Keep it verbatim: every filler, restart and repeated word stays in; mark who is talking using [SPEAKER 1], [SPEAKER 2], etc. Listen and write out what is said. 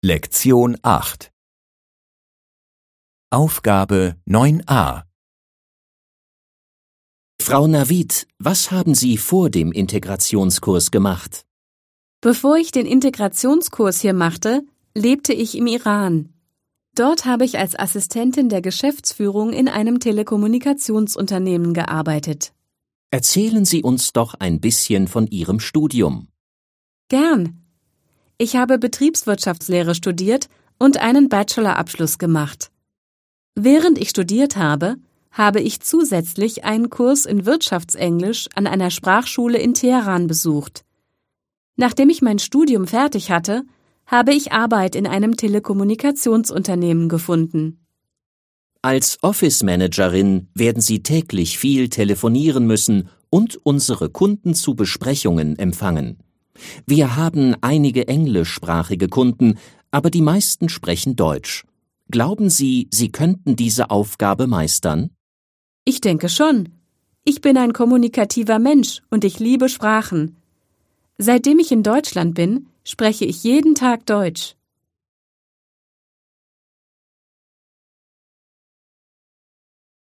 [SPEAKER 1] Lektion acht. Aufgabe neun a.
[SPEAKER 2] Frau Navid, was haben Sie vor dem Integrationskurs gemacht?
[SPEAKER 3] Bevor ich den Integrationskurs hier machte, lebte ich im Iran. Dort habe ich als Assistentin der Geschäftsführung in einem Telekommunikationsunternehmen gearbeitet.
[SPEAKER 2] Erzählen Sie uns doch ein bisschen von Ihrem Studium.
[SPEAKER 3] Gern. Ich habe Betriebswirtschaftslehre studiert und einen Bachelorabschluss gemacht. Während ich studiert habe, habe ich zusätzlich einen Kurs in Wirtschaftsenglisch an einer Sprachschule in Teheran besucht. Nachdem ich mein Studium fertig hatte, habe ich Arbeit in einem Telekommunikationsunternehmen gefunden.
[SPEAKER 2] Als Office-Managerin werden Sie täglich viel telefonieren müssen und unsere Kunden zu Besprechungen empfangen. Wir haben einige englischsprachige Kunden, aber die meisten sprechen Deutsch. Glauben Sie, Sie könnten diese Aufgabe meistern?
[SPEAKER 3] Ich denke schon. Ich bin ein kommunikativer Mensch und ich liebe Sprachen. Seitdem ich in Deutschland bin, spreche ich jeden Tag Deutsch.